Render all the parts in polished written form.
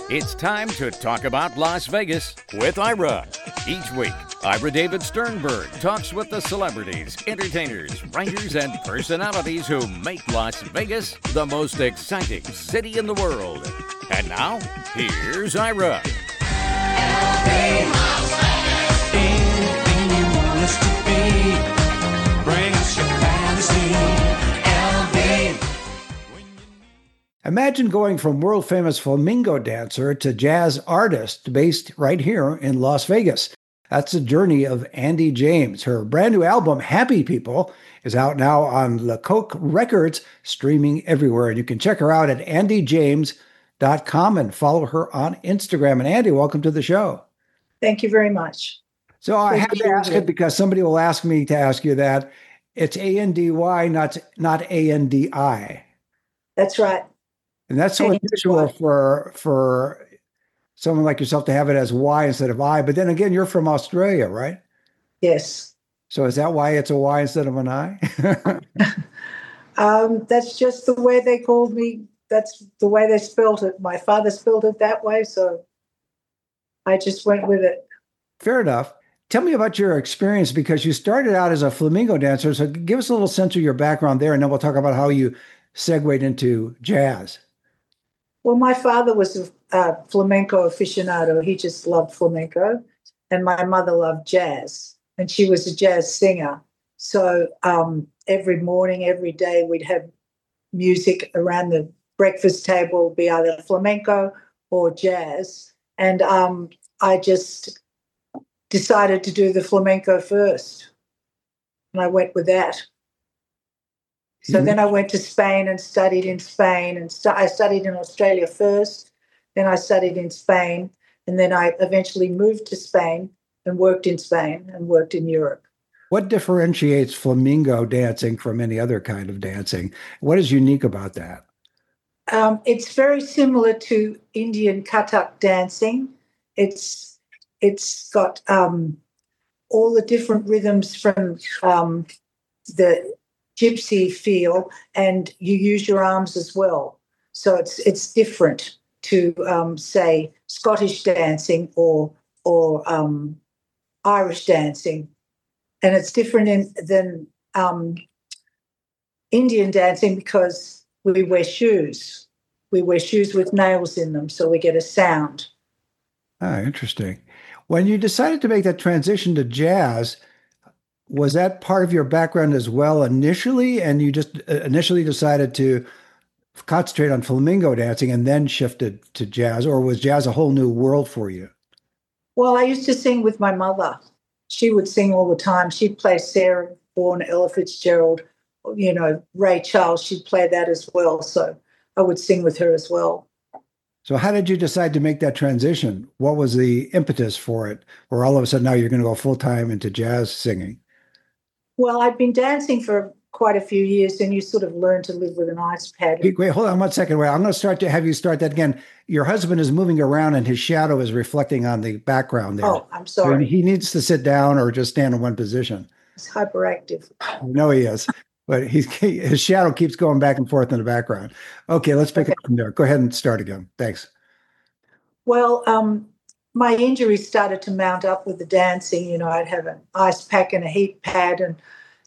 It's time to talk about Las Vegas with Ira. Each week, Ira David Sternberg talks with the celebrities, entertainers, writers, and personalities who make Las Vegas the most exciting city in the world. And now, here's Ira. Anything you want us to be, bring us your fantasy. Imagine going from world-famous flamingo dancer to jazz artist based right here in Las Vegas. That's the journey of Andy James. Her brand new album, Happy People, is out now on Lecoq Records, streaming everywhere. And you can check her out at andyjames.com and follow her on Instagram. And Andy, welcome to the show. Thank you very much. So I had to ask it because somebody will ask me to ask you that. It's A-N-D-Y, not A-N-D-I. That's right. And that's so unusual for someone like yourself to have it as Y instead of I. But then again, you're from Australia, right? Yes. So is that why it's a Y instead of an I? That's just the way they called me. That's the way they spelled it. My father spelled it that way, so I just went with it. Fair enough. Tell me about your experience, because you started out as a flamenco dancer. So give us a little sense of your background there, and then we'll talk about how you segued into jazz. Well, my father was a flamenco aficionado. He just loved flamenco. And my mother loved jazz. And she was a jazz singer. So every morning, every day, we'd have music around the breakfast table, be either flamenco or jazz. And I just decided to do the flamenco first. And I went with that. So then I went to Spain and studied in Spain. And I studied in Australia first. Then I studied in Spain. And then I eventually moved to Spain and worked in Spain and worked in Europe. What differentiates flamenco dancing from any other kind of dancing? What is unique about that? It's very similar to Indian Kathak dancing. It's got all the different rhythms from the gypsy feel, and you use your arms as well. So it's different to say Scottish dancing or Irish dancing, and it's different than Indian dancing because we wear shoes. We wear shoes with nails in them, so we get a sound. Ah, interesting. When you decided to make that transition to jazz, was that part of your background as well initially, and you just initially decided to concentrate on flamenco dancing and then shifted to jazz, or was jazz a whole new world for you? Well, I used to sing with my mother. She would sing all the time. She'd play Sarah Vaughan, Ella Fitzgerald, Ray Charles. She'd play that as well. So I would sing with her as well. So how did you decide to make that transition? What was the impetus for it? Or all of a sudden now you're going to go full-time into jazz singing? Well, I'd been dancing for quite a few years, and you sort of learn to live with an ice pad. Wait, hold on one second. Wait, I'm going to have you start that again. Your husband is moving around and his shadow is reflecting on the background there. Oh, I'm sorry. So he needs to sit down or just stand in one position. He's hyperactive. I know he is, but his shadow keeps going back and forth in the background. Okay, let's pick it up from there. Go ahead and start again. Thanks. Well, my injuries started to mount up with the dancing. I'd have an ice pack and a heat pad, and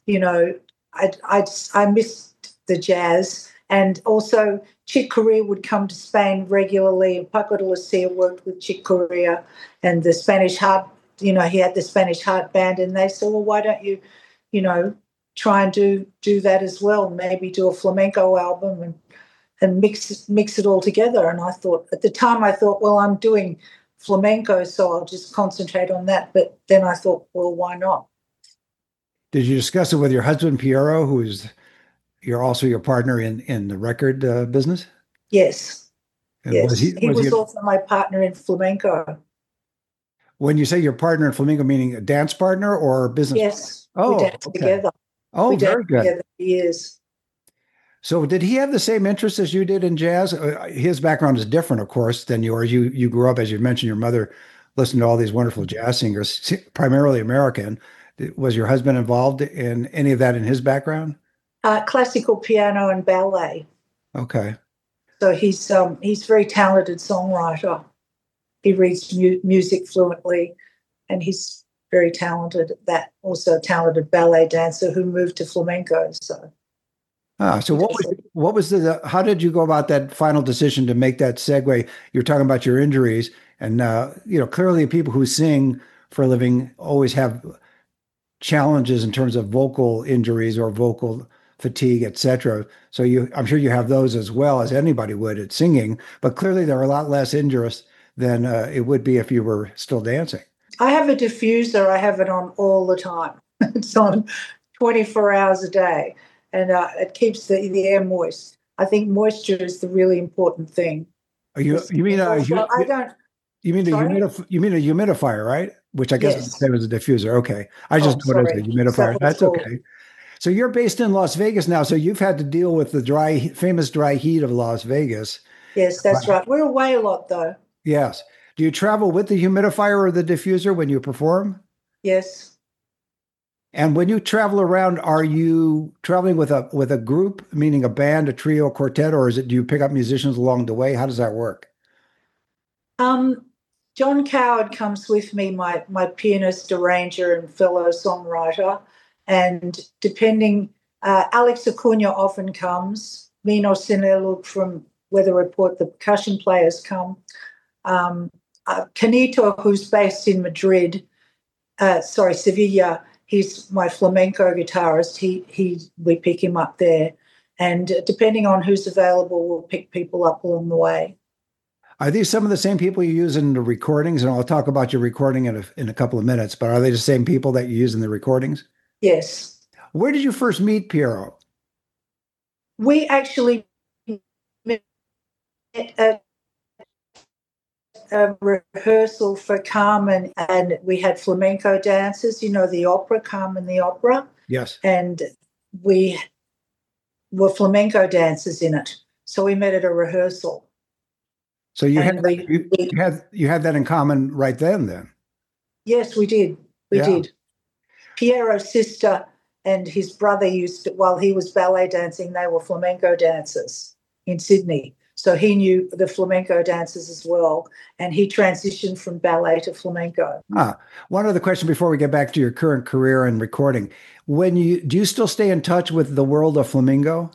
I missed the jazz. And also, Chick Corea would come to Spain regularly, and Paco de Lucia worked with Chick Corea, and the Spanish Heart. He had the Spanish Heart Band, and they said, "Well, why don't you, try and do that as well? Maybe do a flamenco album and mix it all together." And I thought, at the time, well, I'm doing flamenco, so I'll just concentrate on that. But then I thought, well, why not? Did you discuss it with your husband, Piero, you're also your partner in the record business? Yes. And yes. He was also my partner in flamenco. When you say your partner in flamenco, meaning a dance partner or business? Yes. Oh, we danced together. Oh, we very good. Together for years. So did he have the same interests as you did in jazz? His background is different, of course, than yours. You grew up, as you mentioned, your mother listened to all these wonderful jazz singers, primarily American. Was your husband involved in any of that in his background? Classical piano and ballet. Okay. So he's a very talented songwriter. he reads music fluently, and he's very talented at that. Also a talented ballet dancer who moved to flamenco. So So how did you go about that final decision to make that segue? You're talking about your injuries, and clearly people who sing for a living always have challenges in terms of vocal injuries or vocal fatigue, etc. So I'm sure you have those as well as anybody would at singing, but clearly they're a lot less injurious than it would be if you were still dancing. I have a diffuser. I have it on all the time. It's on 24 hours a day, and it keeps the air moist. I think moisture is the really important thing. You mean I don't. You mean you mean a humidifier, right? Which I guess is the same as a diffuser. Okay, I just know it as a humidifier. That's okay. So you're based in Las Vegas now, so you've had to deal with the famous dry heat of Las Vegas. Yes, that's right. We're away a lot, though. Yes. Do you travel with the humidifier or the diffuser when you perform? Yes. And when you travel around, are you traveling with a group, meaning a band, a trio, quartet, or do you pick up musicians along the way? How does that work? John Coward comes with me, my pianist, arranger, and fellow songwriter. And depending, Alex Acuna often comes. Mino Sineluk from Weather Report, the percussion players come. Canito, who's based in Sevilla, he's my flamenco guitarist. We pick him up there. And depending on who's available, we'll pick people up along the way. Are these some of the same people you use in the recordings? And I'll talk about your recording in a couple of minutes, but are they the same people that you use in the recordings? Yes. Where did you first meet Piero? We actually met at a rehearsal for Carmen, and we had flamenco dances, the opera, Carmen the opera. Yes. And we were flamenco dancers in it. So we met at a rehearsal. So you had that in common right then? Yes, we did. We did. Piero's sister and his brother while he was ballet dancing, they were flamenco dancers in Sydney. So he knew the flamenco dancers as well, and he transitioned from ballet to flamenco. One other question before we get back to your current career and recording. Do you still stay in touch with the world of flamenco?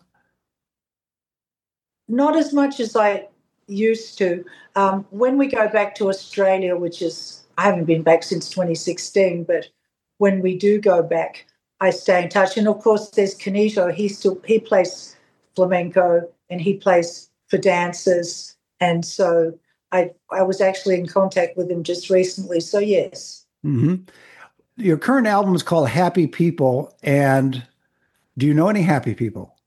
Not as much as I used to. When we go back to Australia, I haven't been back since 2016, but when we do go back, I stay in touch. And of course, there's Canito. He plays flamenco and he plays for dancers. And so I was actually in contact with him just recently. So yes. Mm-hmm. Your current album is called Happy People. And do you know any happy people?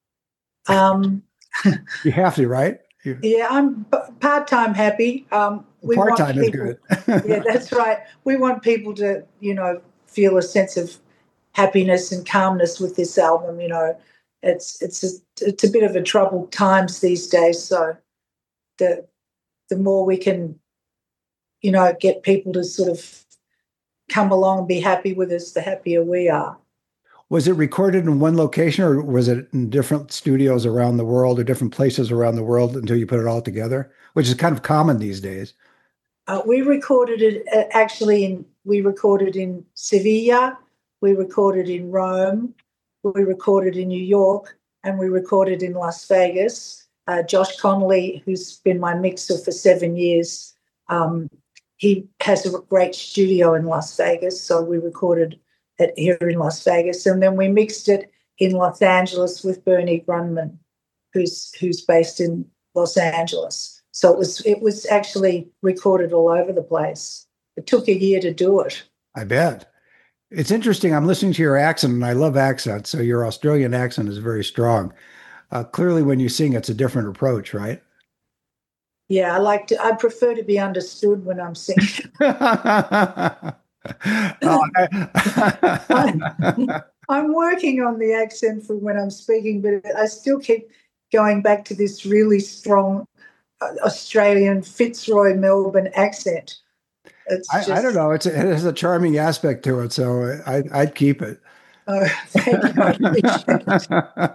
You have to, right? Yeah, I'm part-time happy. Part-time is good. Yeah, that's right. We want people to, feel a sense of happiness and calmness with this album. It's a bit of a troubled times these days. So the more we can, get people to sort of come along and be happy with us, the happier we are. Was it recorded in one location, or was it in different studios around the world or different places around the world until you put it all together, which is kind of common these days? We recorded it we recorded in Sevilla, we recorded in Rome, we recorded in New York, and we recorded in Las Vegas. Josh Connolly, who's been my mixer for 7 years, he has a great studio in Las Vegas, so we recorded it here in Las Vegas, and then we mixed it in Los Angeles with Bernie Grunman, who's based in Los Angeles. So it was actually recorded all over the place. It took a year to do it. I bet. It's interesting. I'm listening to your accent, and I love accents. So your Australian accent is very strong. Clearly, when you sing, it's a different approach, right? Yeah, I prefer to be understood when I'm singing. I'm working on the accent for when I'm speaking, but I still keep going back to this really strong Australian Fitzroy Melbourne accent. I don't know. It has a charming aspect to it, so I'd keep it. Oh, thank you. I appreciate it.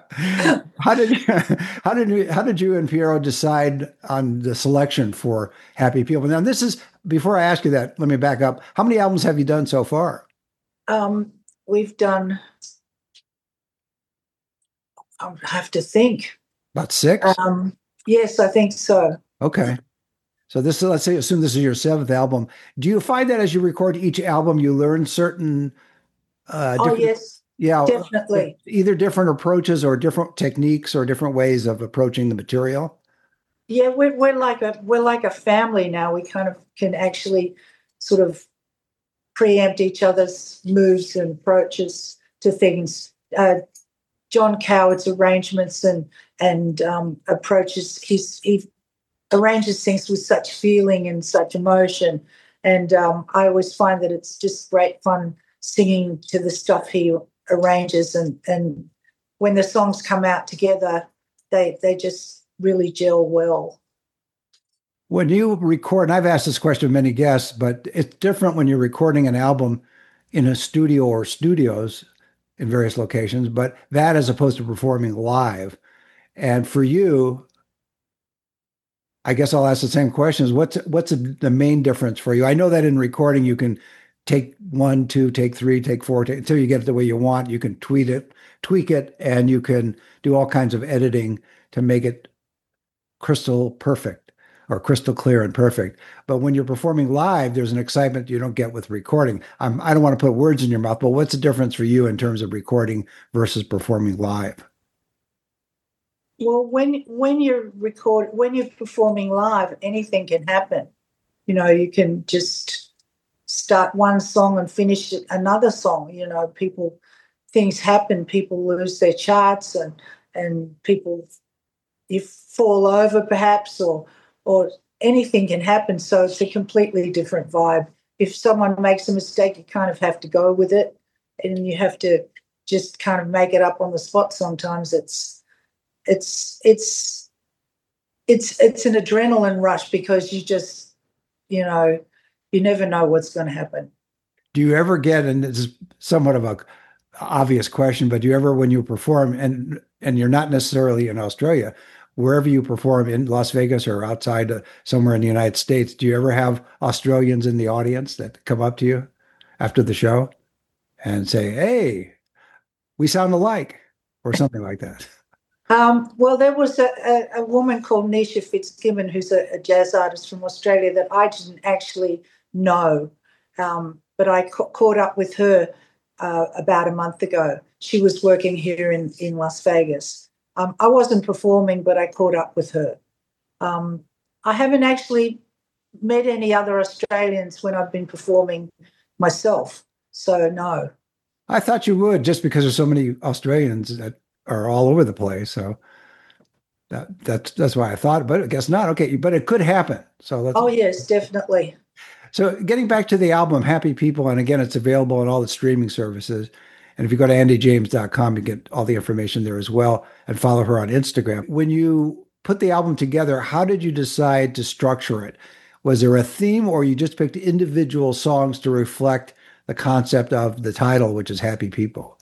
How did you and Piero decide on the selection for Happy People? Now, this is before I ask you that. Let me back up. How many albums have you done so far? We've done. I have to think. About 6. Yes, I think so. Okay. So this is, let's say, assume this is your 7th album. Do you find that as you record each album, you learn certain Oh, yes, yeah, definitely. either different approaches or different techniques or different ways of approaching the material? Yeah, we're like a family now. We kind of can actually sort of preempt each other's moves and approaches to things. John Coward's arrangements and approaches. He arranges things with such feeling and such emotion, and I always find that it's just great fun singing to the stuff he arranges, and when the songs come out together, they just really gel well. When you record, and I've asked this question of many guests, but it's different when you're recording an album in a studio or studios in various locations, but that as opposed to performing live. And for you, I guess I'll ask the same questions. What's the main difference for you? I know that in recording, you can take 1, 2, take 3, take 4, until you get it the way you want. You can tweak it, and you can do all kinds of editing to make it crystal perfect or crystal clear and perfect. But when you're performing live, there's an excitement you don't get with recording. I don't want to put words in your mouth, but what's the difference for you in terms of recording versus performing live? Well, when you're performing live, anything can happen. You know, you can just start one song and finish another song. You know, things happen. People lose their charts, and people you fall over perhaps, or anything can happen. So it's a completely different vibe. If someone makes a mistake, you kind of have to go with it, and you have to just kind of make it up on the spot. Sometimes it's an adrenaline rush because you just, you never know what's going to happen. Do you ever get, and this is somewhat of a obvious question, but do you ever, when you perform, and you're not necessarily in Australia, wherever you perform in Las Vegas or outside somewhere in the United States, do you ever have Australians in the audience that come up to you after the show and say, "Hey, we sound alike," or something like that? Well, there was a woman called Nisha Fitzgibbon, who's a jazz artist from Australia that I didn't actually know, but I caught up with her about a month ago. She was working here in Las Vegas. I wasn't performing, but I caught up with her. I haven't actually met any other Australians when I've been performing myself, so no. I thought you would, just because there's so many Australians that are all over the place. So that's why I thought, but I guess not. Okay, but it could happen. So let's. Oh yes, definitely. So getting back to the album Happy People, and again, it's available on all the streaming services. And if you go to andyjames.com, you get all the information there as well, and follow her on Instagram. When you put the album together, how did you decide to structure it? Was there a theme, or you just picked individual songs to reflect the concept of the title, which is Happy People?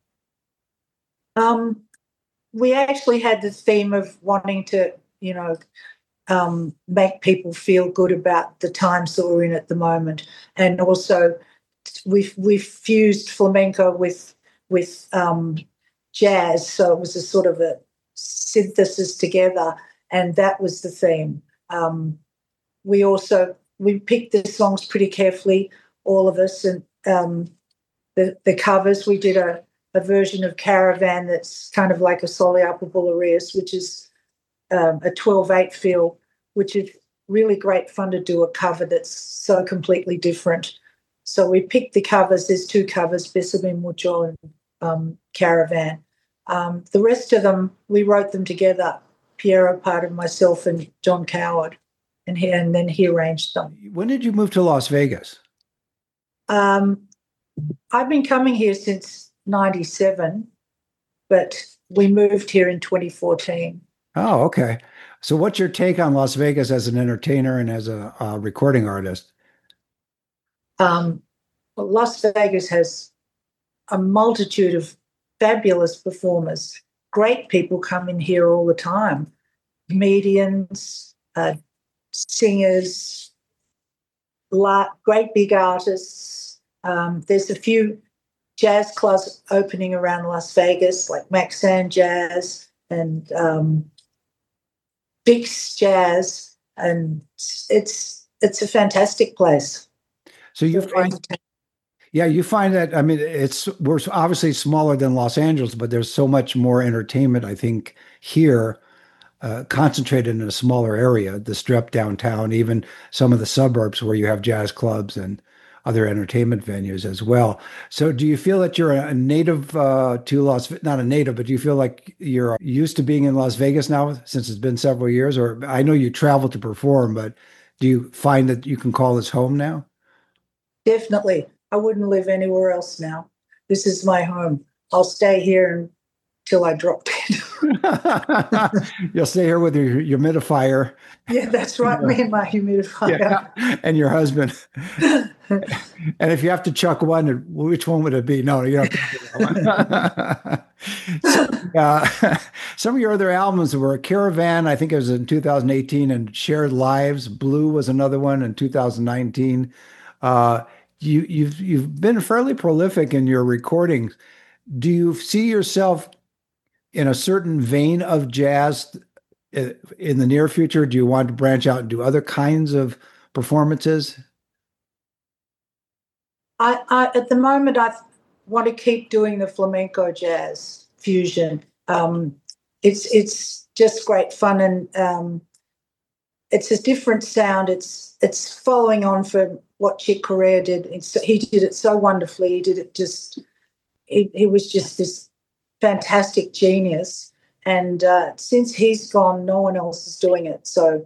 We actually had the theme of wanting to, make people feel good about the times that we're in at the moment, and also we've fused flamenco with jazz, so it was a sort of a synthesis together, and that was the theme. We picked the songs pretty carefully, all of us, and the covers. We did a version of Caravan that's kind of like a Soli Alpo Bolearias, which is a 12/8 feel, which is really great fun to do a cover that's so completely different. So we picked the covers. There's 2 covers, Besame Mucho and Caravan. The rest of them, we wrote them together, Piero Pardo, myself, and John Coward, and then he arranged them. When did you move to Las Vegas? I've been coming here since 1997, but we moved here in 2014. Oh, okay. So what's your take on Las Vegas as an entertainer and as a recording artist? Las Vegas has a multitude of fabulous performers. Great people come in here all the time. Comedians, singers, great big artists. There's a few jazz clubs opening around Las Vegas, like Maxan Jazz and Bix Jazz, and it's a fantastic place. So you find, yeah, you find that, I mean, we're obviously smaller than Los Angeles, but there's so much more entertainment, I think, here, concentrated in a smaller area, the Strip downtown, even some of the suburbs where you have jazz clubs and other entertainment venues as well. So do you feel that you're a native to not a native, but do you feel like you're used to being in Las Vegas now since it's been several years? Or I know you travel to perform, but do you find that you can call this home now? Definitely. I wouldn't live anywhere else now. This is my home. I'll stay here until I drop dead. You'll stay here with your humidifier. Yeah, that's right. Me and my humidifier. Yeah. And your husband. And if you have to chuck one, which one would it be? No, you don't have to do that one. Some of your other albums were Caravan, I think it was in 2018, and Shared Lives. Blue was another one in 2019. You've been fairly prolific in your recordings. Do you see yourself in a certain vein of jazz in the near future? Do you want to branch out and do other kinds of performances? I at the moment, I want to keep doing the flamenco jazz fusion. It's just great fun, and it's a different sound. It's following on from what Chick Corea did. He did it so wonderfully. He did it just. He was just this fantastic genius, and since he's gone, no one else is doing it. So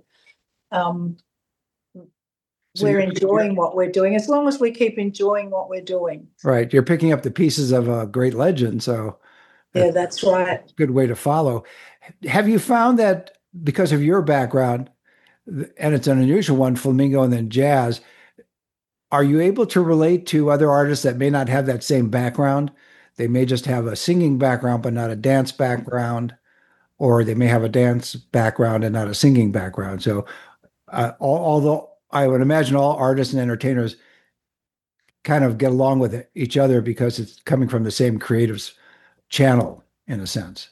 we're enjoying what we're doing, as long as we keep enjoying what we're doing. Right. You're picking up the pieces of a great legend. So yeah, that's right. Good way to follow. Have you found that because of your background, and it's an unusual one, flamenco and then jazz, are you able to relate to other artists that may not have that same background? They may just have a singing background, but not a dance background, or they may have a dance background and not a singing background. So although I would imagine all artists and entertainers kind of get along with each other because it's coming from the same creative channel in a sense.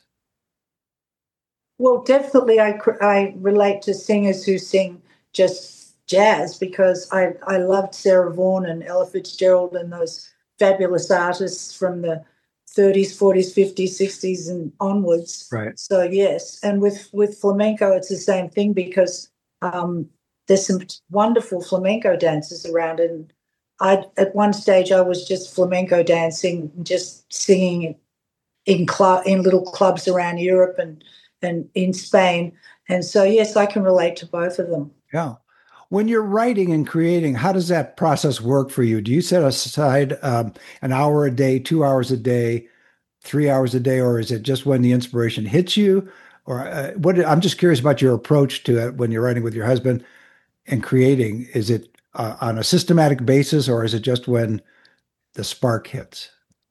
Well, definitely I relate to singers who sing just jazz because I loved Sarah Vaughan and Ella Fitzgerald and those fabulous artists from the 30s, 40s, 50s, 60s and onwards. Right. So, yes. And with flamenco, it's the same thing because there's some wonderful flamenco dancers around. And at one stage, I was just flamenco dancing, just singing in little clubs around Europe and in Spain. And so, yes, I can relate to both of them. Yeah. When you're writing and creating, how does that process work for you? Do you set aside an hour a day, 2 hours a day, 3 hours a day, or is it just when the inspiration hits you? Or I'm just curious about your approach to it when you're writing with your husband and creating. Is it on a systematic basis, or is it just when the spark hits?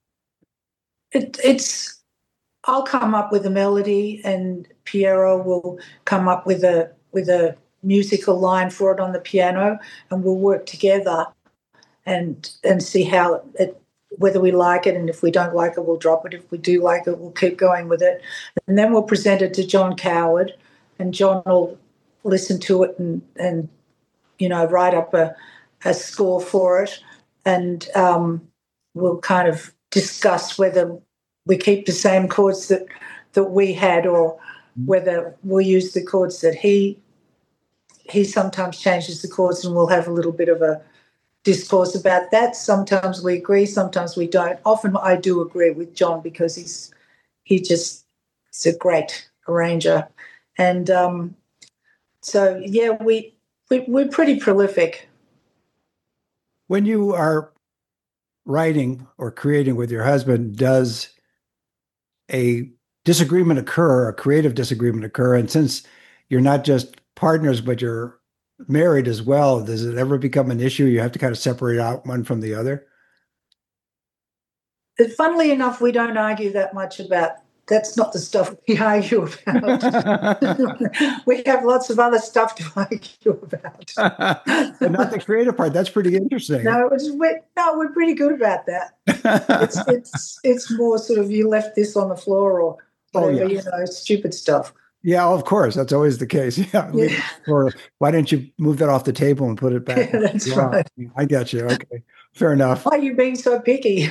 I'll come up with a melody, and Piero will come up with a musical line for it on the piano, and we'll work together and see how whether we like it, and if we don't like it, we'll drop it. If we do like it, we'll keep going with it, and then we'll present it to John Coward, and John will listen to it and write up a score for it, and we'll kind of discuss whether we keep the same chords that we had, or whether we'll use the chords that he sometimes changes the chords, and we'll have a little bit of a discourse about that. Sometimes we agree, sometimes we don't. Often I do agree with John because he's a great arranger. And so, yeah, we're pretty prolific. When you are writing or creating with your husband, does a disagreement occur, a creative disagreement occur? And since you're not just partners, but you're married as well, does it ever become an issue? You have to kind of separate out one from the other? funnily enough, we don't argue that much about. That's not the stuff we argue about. We have lots of other stuff to argue about. But not the creative part. That's pretty interesting. No, we're pretty good about that. It's more sort of you left this on the floor or whatever, stupid stuff. Yeah, of course. That's always the case. Yeah. Or why didn't you move that off the table and put it back? Yeah, that's right. I got you. Okay. Fair enough. Why are you being so picky?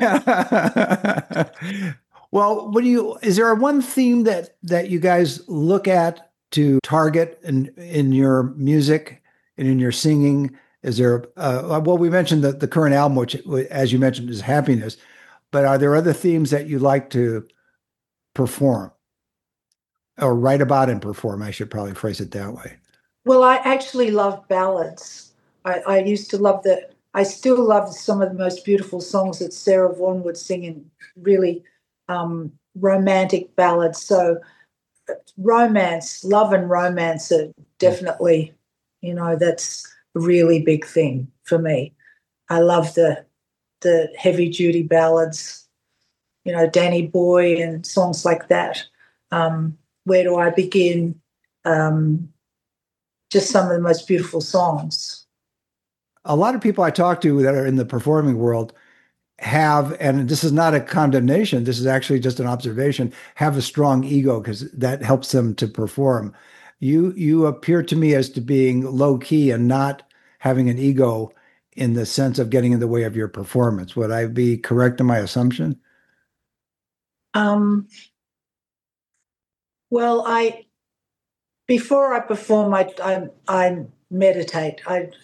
Well, is there one theme that you guys look at to target in your music and in your singing? Is there, we mentioned the current album, which, as you mentioned, is happiness, but are there other themes that you like to perform or write about and perform? I should probably phrase it that way. Well, I actually love ballads. I used to love I still love some of the most beautiful songs that Sarah Vaughan would sing in really romantic ballads. So love and romance are definitely, that's a really big thing for me. I love the heavy duty ballads, Danny Boy and songs like that. Where Do I Begin? Just some of the most beautiful songs. A lot of people I talk to that are in the performing world have, and this is not a condemnation, this is actually just an observation, have a strong ego because that helps them to perform. You appear to me as to being low key and not having an ego in the sense of getting in the way of your performance. Would I be correct in my assumption? Well, before I perform, I meditate.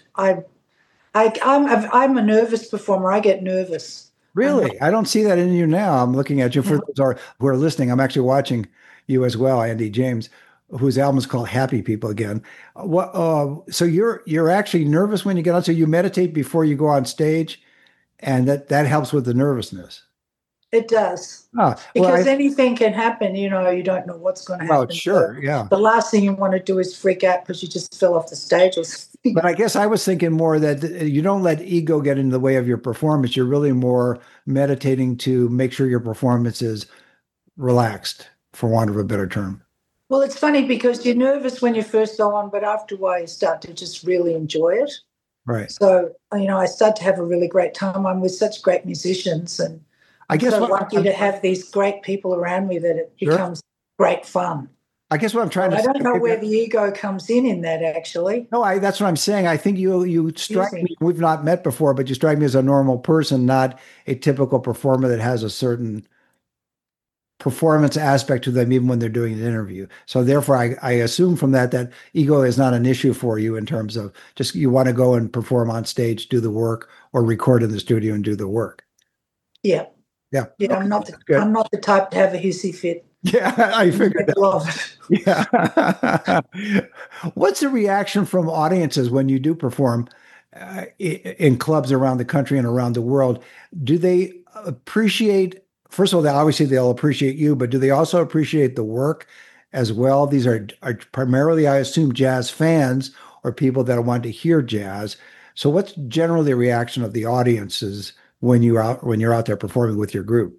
I'm a nervous performer. I get nervous. Really? I don't see that in you now. I'm looking at you. For those who are listening, I'm actually watching you as well, Andy James, whose album is called Happy People Again. So you're actually nervous when you get on. So you meditate before you go on stage, and that helps with the nervousness. It does. Because anything can happen, you don't know what's going to happen. Oh, sure, yeah. The last thing you want to do is freak out because you just fell off the stage or something. But I guess I was thinking more that you don't let ego get in the way of your performance. You're really more meditating to make sure your performance is relaxed, for want of a better term. Well, it's funny because you're nervous when you first go on, but after a while you start to just really enjoy it. Right. So, I start to have a really great time. I'm with such great musicians, and I guess I'm so lucky to have these great people around me that it becomes great fun. I guess what I'm trying to say. I don't know where the ego comes in that, actually. No, that's what I'm saying. I think you strike me. We've not met before, but you strike me as a normal person, not a typical performer that has a certain performance aspect to them, even when they're doing an interview. So therefore, I assume from that ego is not an issue for you in terms of just you want to go and perform on stage, do the work, or record in the studio and do the work. Yeah. Yeah. Yeah. I'm not the type to have a hissy fit. Yeah, I figured that. Yeah. What's the reaction from audiences when you do perform in clubs around the country and around the world? Do they appreciate, first of all, obviously they'll appreciate you, but do they also appreciate the work as well? These are primarily, I assume, jazz fans or people that want to hear jazz. So what's generally the reaction of the audiences when you're out there performing with your group?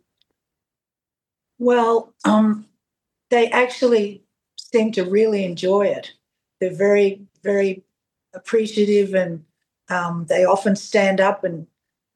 Well, they actually seem to really enjoy it. They're very, very appreciative, and they often stand up and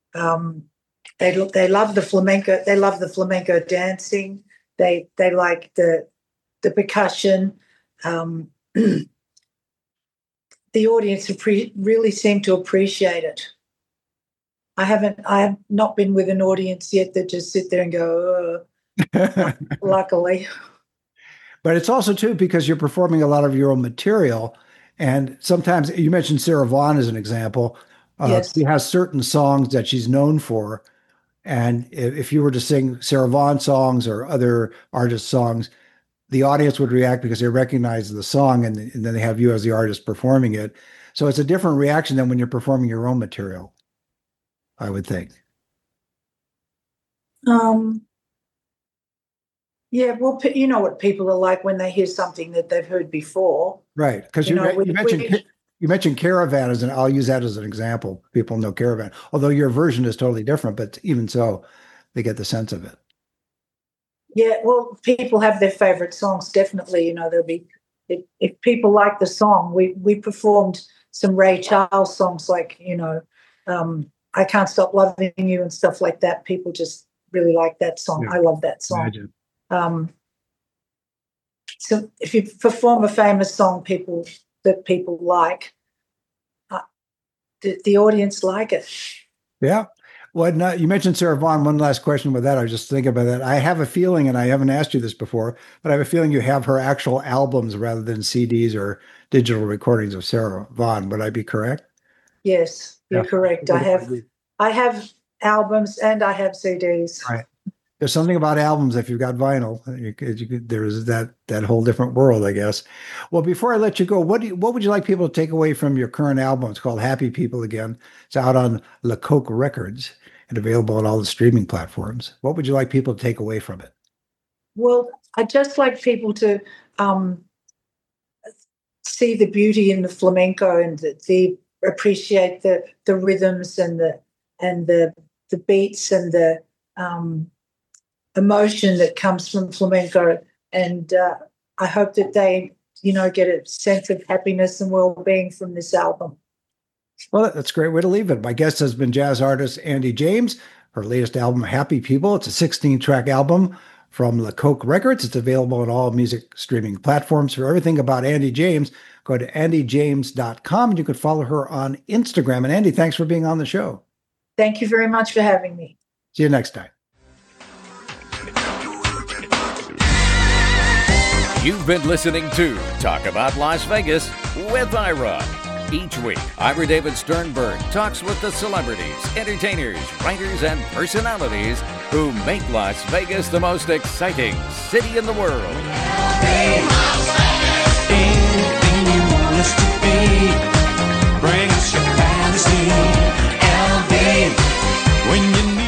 they love the flamenco. They love the flamenco dancing. They like the percussion. The audience really seem to appreciate it. I have not been with an audience yet that just sit there and go, luckily. But it's also, too, because you're performing a lot of your own material. And sometimes, you mentioned Sarah Vaughan as an example. Yes. She has certain songs that she's known for. And if you were to sing Sarah Vaughan songs or other artists' songs, the audience would react because they recognize the song, and then they have you as the artist performing it. So it's a different reaction than when you're performing your own material, I would think. Yeah, well, you know what people are like when they hear something that they've heard before. Right, because you mentioned Caravan I'll use that as an example. People know Caravan, although your version is totally different, but even so, they get the sense of it. Yeah, well, people have their favorite songs. Definitely, there'll be if people like the song. We performed some Ray Charles songs, like I Can't Stop Loving You and stuff like that. People just really like that song. Yeah. I love that song. Imagine. So if you perform a famous song, people like, the audience like it. Yeah. Well, you mentioned Sarah Vaughan. One last question with that. I was just thinking about that. I have a feeling, and I haven't asked you this before, but I have a feeling you have her actual albums rather than CDs or digital recordings of Sarah Vaughan. Would I be correct? Yes, you're correct. I have albums and I have CDs. Right. There's something about albums. If you've got vinyl, there's that whole different world, I guess. Well, before I let you go, what would you like people to take away from your current album? It's called Happy People Again. It's out on La Coque Records and available on all the streaming platforms. What would you like people to take away from it? Well, I'd just like people to see the beauty in the flamenco and appreciate the rhythms and the beats and the emotion that comes from flamenco, and I hope that they, get a sense of happiness and well-being from this album. Well, that's a great way to leave it. My guest has been jazz artist Andy James. Her latest album, Happy People. It's a 16-track album from La Coque Records. It's available on all music streaming platforms. For everything about Andy James, go to andyjames.com, and you can follow her on Instagram. And Andy, thanks for being on the show. Thank you very much for having me. See you next time. You've been listening to Talk About Las Vegas with Ira. Each week, Ira David Sternberg talks with the celebrities, entertainers, writers, and personalities who make Las Vegas the most exciting city in the world. Anything you want us to be, bring us your fantasy. LV, when you need